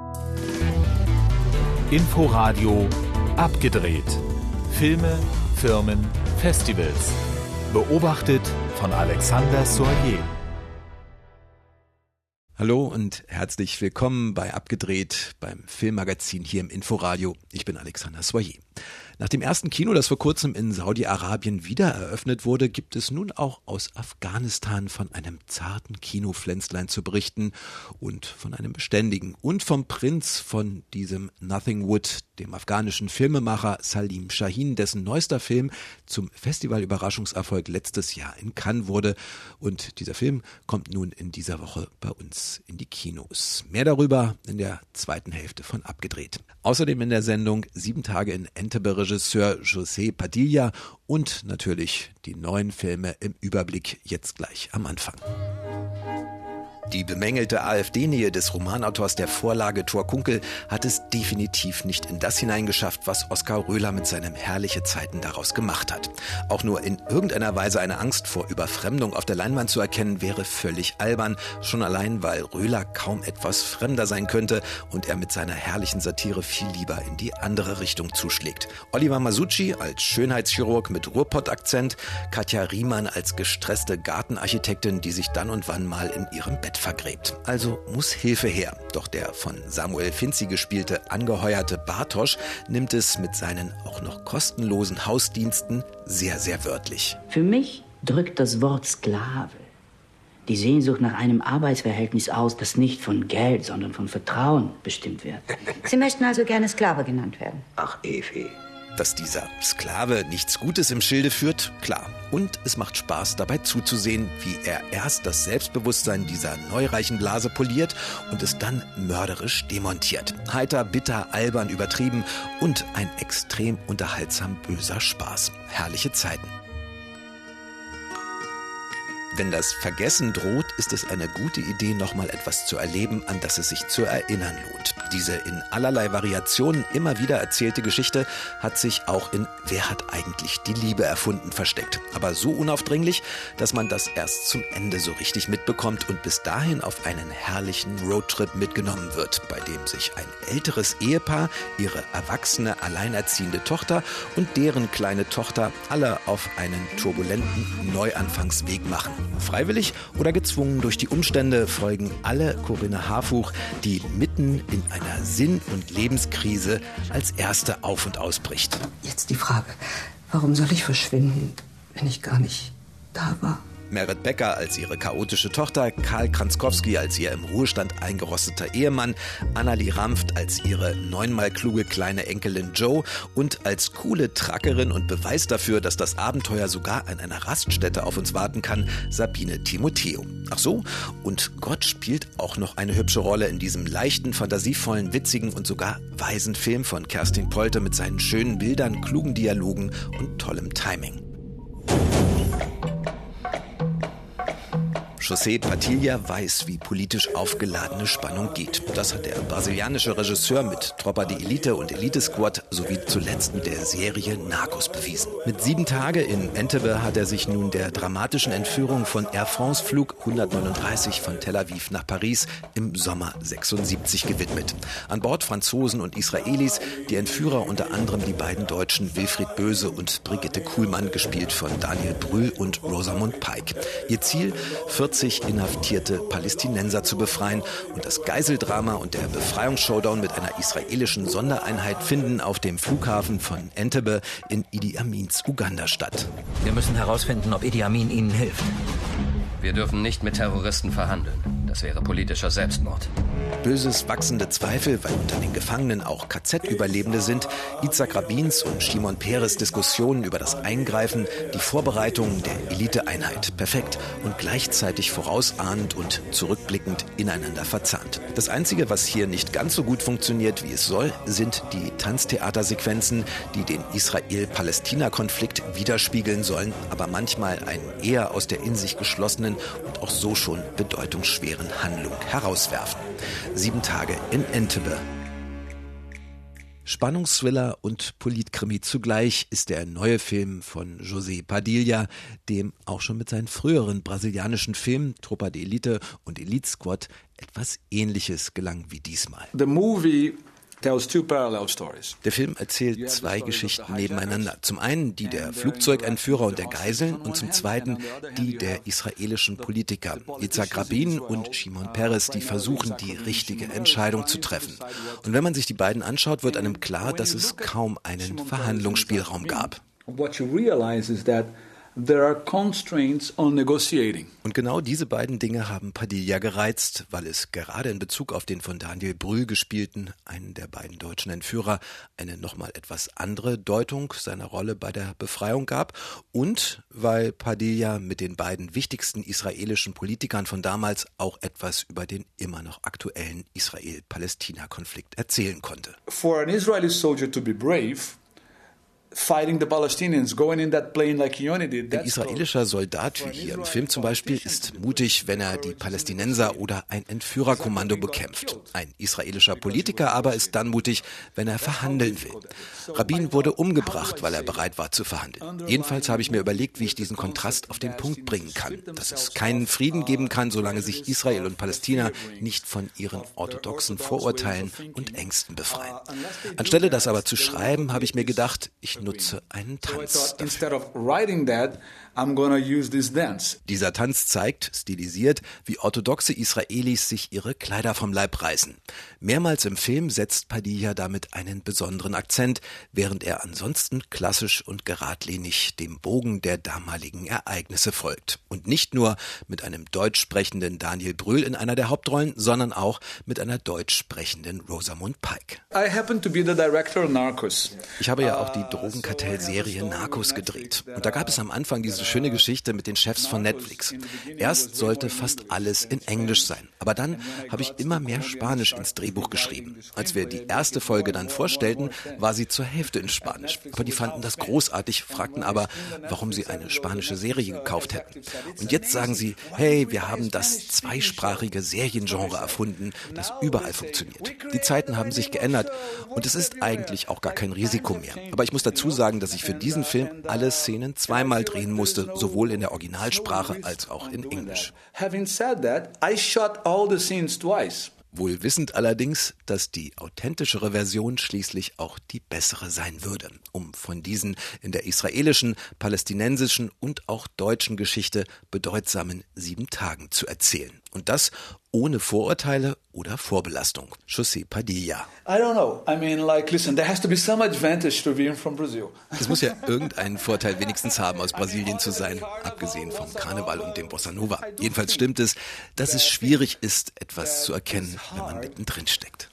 Inforadio abgedreht. Filme, Firmen, Festivals. Beobachtet von Alexander Soyer. Hallo und herzlich willkommen bei Abgedreht, beim Filmmagazin hier im Inforadio. Ich bin Alexander Soyer. Nach dem ersten Kino, das vor kurzem in Saudi-Arabien wieder eröffnet wurde, gibt es nun auch aus Afghanistan von einem zarten Kinopflänzlein zu berichten und von einem beständigen und vom Prinz von diesem Nothing Wood, dem afghanischen Filmemacher Salim Shahin, dessen neuester Film zum Festivalüberraschungserfolg letztes Jahr in Cannes wurde. Und dieser Film kommt nun in dieser Woche bei uns in die Kinos. Mehr darüber in der zweiten Hälfte von Abgedreht. Außerdem in der Sendung 7 Tage in Entebbe Regisseur José Padilla und natürlich die neuen Filme im Überblick jetzt gleich am Anfang. Die bemängelte AfD-Nähe des Romanautors der Vorlage Thor Kunkel hat es definitiv nicht in das hineingeschafft, was Oskar Röhler mit seinem Herrliche Zeiten daraus gemacht hat. Auch nur in irgendeiner Weise eine Angst vor Überfremdung auf der Leinwand zu erkennen, wäre völlig albern. Schon allein, weil Röhler kaum etwas fremder sein könnte und er mit seiner herrlichen Satire viel lieber in die andere Richtung zuschlägt. Oliver Masucci als Schönheitschirurg mit Ruhrpott-Akzent, Katja Riemann als gestresste Gartenarchitektin, die sich dann und wann mal in ihrem Bett vergräbt. Also muss Hilfe her. Doch der von Samuel Finzi gespielte angeheuerte Bartosch nimmt es mit seinen auch noch kostenlosen Hausdiensten sehr, sehr wörtlich. Für mich drückt das Wort Sklave die Sehnsucht nach einem Arbeitsverhältnis aus, das nicht von Geld, sondern von Vertrauen bestimmt wird. Sie möchten also gerne Sklave genannt werden? Ach, Evi. Dass dieser Sklave nichts Gutes im Schilde führt, klar. Und es macht Spaß, dabei zuzusehen, wie er erst das Selbstbewusstsein dieser neureichen Blase poliert und es dann mörderisch demontiert. Heiter, bitter, albern, übertrieben und ein extrem unterhaltsam böser Spaß. Herrliche Zeiten. Wenn das Vergessen droht, ist es eine gute Idee, nochmal etwas zu erleben, an das es sich zu erinnern lohnt. Diese in allerlei Variationen immer wieder erzählte Geschichte hat sich auch in Wer hat eigentlich die Liebe erfunden versteckt. Aber so unaufdringlich, dass man das erst zum Ende so richtig mitbekommt und bis dahin auf einen herrlichen Roadtrip mitgenommen wird, bei dem sich ein älteres Ehepaar, ihre erwachsene, alleinerziehende Tochter und deren kleine Tochter alle auf einen turbulenten Neuanfangsweg machen. Freiwillig oder gezwungen durch die Umstände folgen alle Corinna Harfuch, die mitten in einer Sinn- und Lebenskrise als erste auf- und ausbricht. Jetzt die Frage, warum soll ich verschwinden, wenn ich gar nicht da war? Merit Becker als ihre chaotische Tochter, Karl Kranzkowski als ihr im Ruhestand eingerosteter Ehemann, Annalie Ramft als ihre 9-mal kluge kleine Enkelin Jo und als coole Trackerin und Beweis dafür, dass das Abenteuer sogar an einer Raststätte auf uns warten kann, Sabine Timoteo. Ach so, und Gott spielt auch noch eine hübsche Rolle in diesem leichten, fantasievollen, witzigen und sogar weisen Film von Kerstin Polte mit seinen schönen Bildern, klugen Dialogen und tollem Timing. José Padilla weiß, wie politisch aufgeladene Spannung geht. Das hat der brasilianische Regisseur mit Tropa de Elite und Elite Squad sowie zuletzt mit der Serie Narcos bewiesen. Mit 7 Tage in Entebbe hat er sich nun der dramatischen Entführung von Air France Flug 139 von Tel Aviv nach Paris im Sommer 76 gewidmet. An Bord Franzosen und Israelis, die Entführer unter anderem die beiden Deutschen Wilfried Böse und Brigitte Kuhlmann, gespielt von Daniel Brühl und Rosamund Pike. Ihr Ziel, 40 inhaftierte Palästinenser zu befreien und das Geiseldrama und der Befreiungsshowdown mit einer israelischen Sondereinheit finden auf dem Flughafen von Entebbe in Idi Amins Uganda statt. Wir müssen herausfinden, ob Idi Amin ihnen hilft. Wir dürfen nicht mit Terroristen verhandeln. Das wäre politischer Selbstmord. Böses wachsende Zweifel, weil unter den Gefangenen auch KZ-Überlebende sind, Itzhak Rabins und Shimon Peres Diskussionen über das Eingreifen, die Vorbereitungen der Eliteeinheit. Perfekt und gleichzeitig vorausahnend und zurückblickend ineinander verzahnt. Das Einzige, was hier nicht ganz so gut funktioniert, wie es soll, sind die Tanztheatersequenzen, die den Israel-Palästina-Konflikt widerspiegeln sollen, aber manchmal einen eher aus der in sich geschlossenen und auch so schon bedeutungsschweren Handlung herauswerfen. 7 Tage in Entebbe. Spannungsthriller und Politkrimi zugleich ist der neue Film von José Padilha, dem auch schon mit seinen früheren brasilianischen Filmen Tropa de Elite und Elite Squad etwas Ähnliches gelang wie diesmal. The movie tells two parallel stories. Der Film erzählt zwei Geschichten nebeneinander. Zum einen die der Flugzeugentführer und der Geiseln und zum zweiten die der israelischen Politiker Yitzhak Rabin und Shimon Peres, die versuchen, die richtige Entscheidung zu treffen. Und wenn man sich die beiden anschaut, wird einem klar, dass es kaum einen Verhandlungsspielraum gab. What you realize is that there are constraints on negotiating. Und genau diese beiden Dinge haben Padilha gereizt, weil es gerade in Bezug auf den von Daniel Brühl gespielten, einen der beiden deutschen Entführer, eine nochmal etwas andere Deutung seiner Rolle bei der Befreiung gab und weil Padilha mit den beiden wichtigsten israelischen Politikern von damals auch etwas über den immer noch aktuellen Israel-Palästina-Konflikt erzählen konnte. For an Israeli soldier to be brave, fighting the Palestinians, going in that plane like Yoni did. Ein israelischer Soldat wie hier im Film zum Beispiel ist mutig, wenn er die Palästinenser oder ein Entführerkommando bekämpft. Ein israelischer Politiker aber ist dann mutig, wenn er verhandeln will. Rabin wurde umgebracht, weil er bereit war zu verhandeln. Jedenfalls habe ich mir überlegt, wie ich diesen Kontrast auf den Punkt bringen kann. Dass es keinen Frieden geben kann, solange sich Israel und Palästina nicht von ihren orthodoxen Vorurteilen und Ängsten befreien. Anstelle das aber zu schreiben, habe ich mir gedacht, ich nutze einen Tanz dafür. Dieser Tanz zeigt, stilisiert, wie orthodoxe Israelis sich ihre Kleider vom Leib reißen. Mehrmals im Film setzt Padilha damit einen besonderen Akzent, während er ansonsten klassisch und geradlinig dem Bogen der damaligen Ereignisse folgt. Und nicht nur mit einem deutsch sprechenden Daniel Brühl in einer der Hauptrollen, sondern auch mit einer deutsch sprechenden Rosamund Pike. Ich habe ja auch die Drogenkartellserie Narcos gedreht. Und da gab es am Anfang diese schöne Geschichte mit den Chefs von Netflix. Erst sollte fast alles in Englisch sein. Aber dann habe ich immer mehr Spanisch ins Drehbuch geschrieben. Als wir die erste Folge dann vorstellten, war sie zur Hälfte in Spanisch. Aber die fanden das großartig, fragten aber, warum sie eine spanische Serie gekauft hätten. Und jetzt sagen sie, hey, wir haben das zweisprachige Seriengenre erfunden, das überall funktioniert. Die Zeiten haben sich geändert und es ist eigentlich auch gar kein Risiko mehr. Aber ich muss dazu sagen, dass ich für diesen Film alle Szenen zweimal drehen musste, sowohl in der Originalsprache als auch in Englisch. Wohl wissend allerdings, dass die authentischere Version schließlich auch die bessere sein würde, um von diesen in der israelischen, palästinensischen und auch deutschen Geschichte bedeutsamen 7 Tagen zu erzählen. Und das ohne Vorurteile oder Vorbelastung. José Padilha. Es muss ja irgendeinen Vorteil wenigstens haben, aus Brasilien zu sein, abgesehen vom Karneval und dem Bossa Nova. Jedenfalls stimmt es, dass es schwierig ist, etwas zu erkennen, wenn man mittendrin steckt.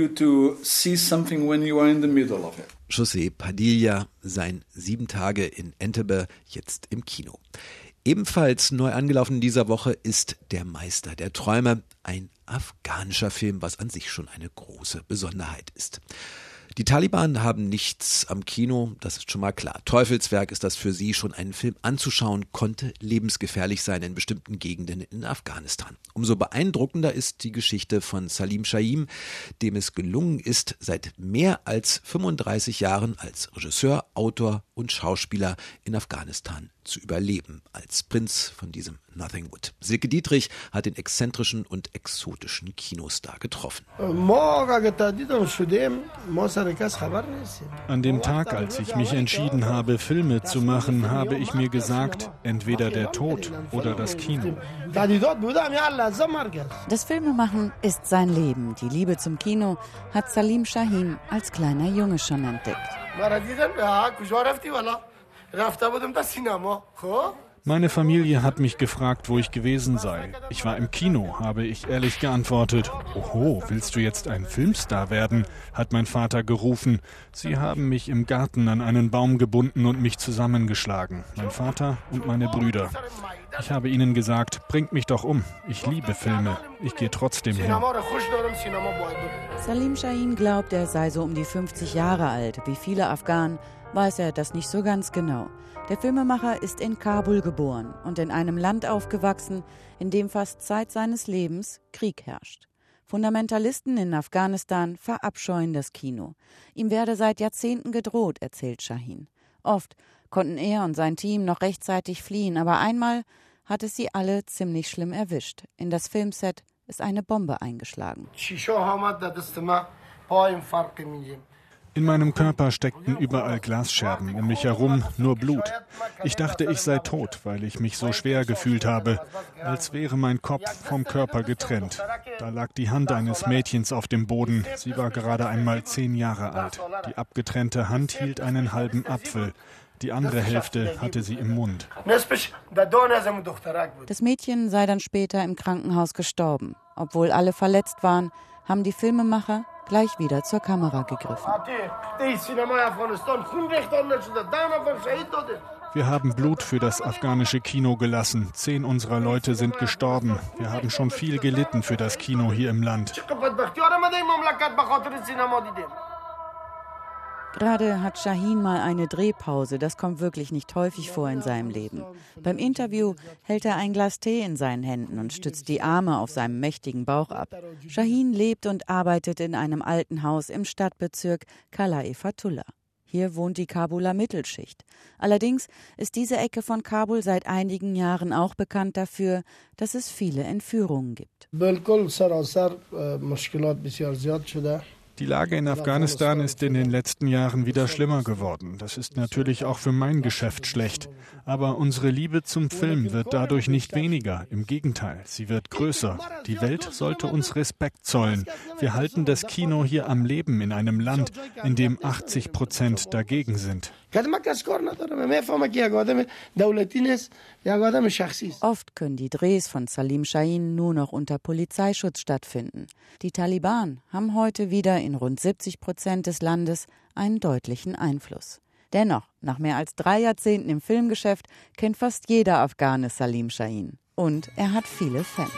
José Padilha, sein 7 Tage in Entebbe, jetzt im Kino. Ebenfalls neu angelaufen in dieser Woche ist Der Meister der Träume, ein afghanischer Film, was an sich schon eine große Besonderheit ist. Die Taliban haben nichts am Kino, das ist schon mal klar. Teufelswerk ist das für sie, schon einen Film anzuschauen, konnte lebensgefährlich sein in bestimmten Gegenden in Afghanistan. Umso beeindruckender ist die Geschichte von Salim Shaheen, dem es gelungen ist, seit mehr als 35 Jahren als Regisseur, Autor und Schauspieler in Afghanistan zu überleben, als Prinz von diesem Nothing Wood. Silke Dietrich hat den exzentrischen und exotischen Kinostar getroffen. An dem Tag, als ich mich entschieden habe, Filme zu machen, habe ich mir gesagt, entweder der Tod oder das Kino. Das Filmemachen ist sein Leben. Die Liebe zum Kino hat Salim Shaheen als kleiner Junge schon entdeckt. Meine Familie hat mich gefragt, wo ich gewesen sei. Ich war im Kino, habe ich ehrlich geantwortet. Oho, willst du jetzt ein Filmstar werden? Hat mein Vater gerufen. Sie haben mich im Garten an einen Baum gebunden und mich zusammengeschlagen. Mein Vater und meine Brüder. Ich habe ihnen gesagt, bringt mich doch um. Ich liebe Filme. Ich gehe trotzdem hin. Salim Shaheen glaubt, er sei so um die 50 Jahre alt. Wie viele Afghanen weiß er das nicht so ganz genau. Der Filmemacher ist in Kabul geboren und in einem Land aufgewachsen, in dem fast Zeit seines Lebens Krieg herrscht. Fundamentalisten in Afghanistan verabscheuen das Kino. Ihm werde seit Jahrzehnten gedroht, erzählt Shahin. Oft konnten er und sein Team noch rechtzeitig fliehen, aber einmal hat es sie alle ziemlich schlimm erwischt. In das Filmset ist eine Bombe eingeschlagen. In meinem Körper steckten überall Glasscherben, um mich herum nur Blut. Ich dachte, ich sei tot, weil ich mich so schwer gefühlt habe, als wäre mein Kopf vom Körper getrennt. Da lag die Hand eines Mädchens auf dem Boden. Sie war gerade einmal 10 Jahre alt. Die abgetrennte Hand hielt einen halben Apfel. Die andere Hälfte hatte sie im Mund. Das Mädchen sei dann später im Krankenhaus gestorben. Obwohl alle verletzt waren, haben die Filmemacher gleich wieder zur Kamera gegriffen. Wir haben Blut für das afghanische Kino gelassen. 10 unserer Leute sind gestorben. Wir haben schon viel gelitten für das Kino hier im Land. Gerade hat Shahin mal eine Drehpause, das kommt wirklich nicht häufig vor in seinem Leben. Beim Interview hält er ein Glas Tee in seinen Händen und stützt die Arme auf seinem mächtigen Bauch ab. Shahin lebt und arbeitet in einem alten Haus im Stadtbezirk Kala-e-Fatullah. Hier wohnt die Kabuler Mittelschicht. Allerdings ist diese Ecke von Kabul seit einigen Jahren auch bekannt dafür, dass es viele Entführungen gibt. Die Lage in Afghanistan ist in den letzten Jahren wieder schlimmer geworden. Das ist natürlich auch für mein Geschäft schlecht. Aber unsere Liebe zum Film wird dadurch nicht weniger. Im Gegenteil, sie wird größer. Die Welt sollte uns Respekt zollen. Wir halten das Kino hier am Leben in einem Land, in dem 80% dagegen sind. Oft können die Drehs von Salim Shahin nur noch unter Polizeischutz stattfinden. Die Taliban haben heute wieder in rund 70% des Landes einen deutlichen Einfluss. Dennoch, nach mehr als 3 Jahrzehnten im Filmgeschäft, kennt fast jeder Afghane Salim Shahin. Und er hat viele Fans.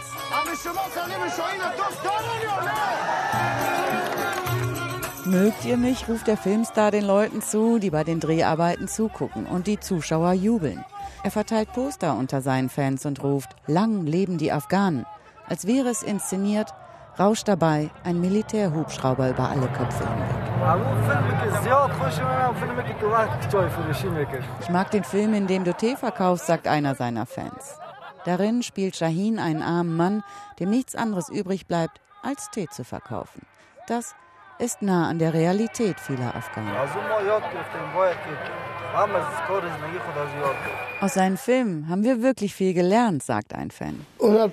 Mögt ihr mich, ruft der Filmstar den Leuten zu, die bei den Dreharbeiten zugucken, und die Zuschauer jubeln. Er verteilt Poster unter seinen Fans und ruft, lang leben die Afghanen. Als wäre es inszeniert, rauscht dabei ein Militärhubschrauber über alle Köpfe hinweg. Ich mag den Film, in dem du Tee verkaufst, sagt einer seiner Fans. Darin spielt Shahin einen armen Mann, dem nichts anderes übrig bleibt, als Tee zu verkaufen. Das ist nah an der Realität vieler Afghanen. Aus seinen Filmen haben wir wirklich viel gelernt, sagt ein Fan.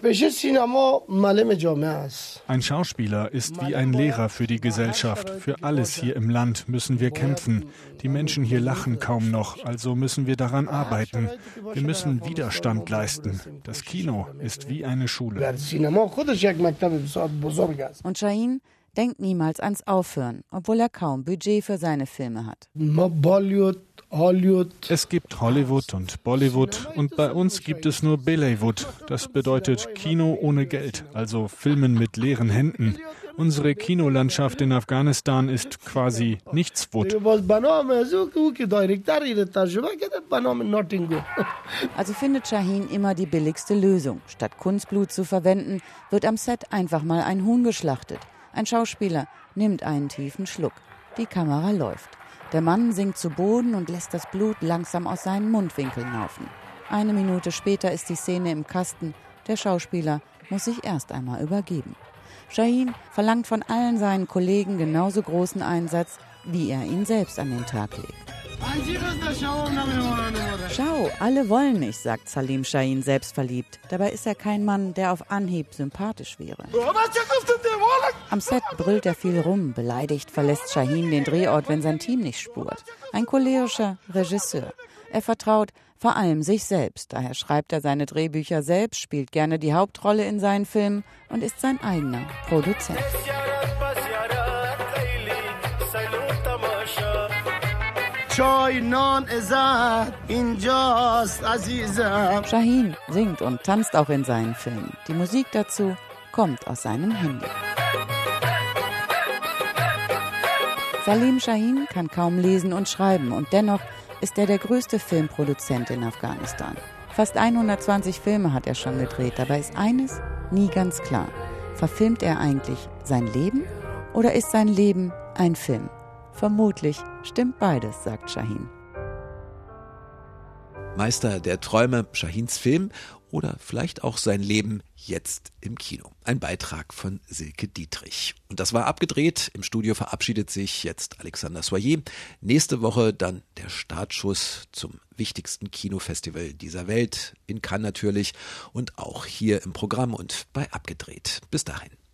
Ein Schauspieler ist wie ein Lehrer für die Gesellschaft. Für alles hier im Land müssen wir kämpfen. Die Menschen hier lachen kaum noch, also müssen wir daran arbeiten. Wir müssen Widerstand leisten. Das Kino ist wie eine Schule. Und Shahin denkt niemals ans Aufhören, obwohl er kaum Budget für seine Filme hat. Es gibt Hollywood und Bollywood und bei uns gibt es nur Bollywood. Das bedeutet Kino ohne Geld, also Filmen mit leeren Händen. Unsere Kinolandschaft in Afghanistan ist quasi Nichtswood. Also findet Shahin immer die billigste Lösung. Statt Kunstblut zu verwenden, wird am Set einfach mal ein Huhn geschlachtet. Ein Schauspieler nimmt einen tiefen Schluck. Die Kamera läuft. Der Mann sinkt zu Boden und lässt das Blut langsam aus seinen Mundwinkeln laufen. 1 Minute später ist die Szene im Kasten. Der Schauspieler muss sich erst einmal übergeben. Shahin verlangt von allen seinen Kollegen genauso großen Einsatz, wie er ihn selbst an den Tag legt. Schau, alle wollen mich, sagt Salim Shahin selbstverliebt. Dabei ist er kein Mann, der auf Anhieb sympathisch wäre. Am Set brüllt er viel rum, beleidigt verlässt Shahin den Drehort, wenn sein Team nicht spurt. Ein cholerischer Regisseur. Er vertraut vor allem sich selbst. Daher schreibt er seine Drehbücher selbst, spielt gerne die Hauptrolle in seinen Filmen und ist sein eigener Produzent. Shahin singt und tanzt auch in seinen Filmen. Die Musik dazu kommt aus seinem Handy. Salim Shahin kann kaum lesen und schreiben und dennoch ist er der größte Filmproduzent in Afghanistan. Fast 120 Filme hat er schon gedreht, dabei ist eines nie ganz klar. Verfilmt er eigentlich sein Leben oder ist sein Leben ein Film? Vermutlich stimmt beides, sagt Shahin. Meister der Träume, Shahins Film oder vielleicht auch sein Leben jetzt im Kino. Ein Beitrag von Silke Dietrich. Und das war abgedreht. Im Studio verabschiedet sich jetzt Alexander Soyer. Nächste Woche dann der Startschuss zum wichtigsten Kinofestival dieser Welt, in Cannes natürlich und auch hier im Programm und bei Abgedreht. Bis dahin.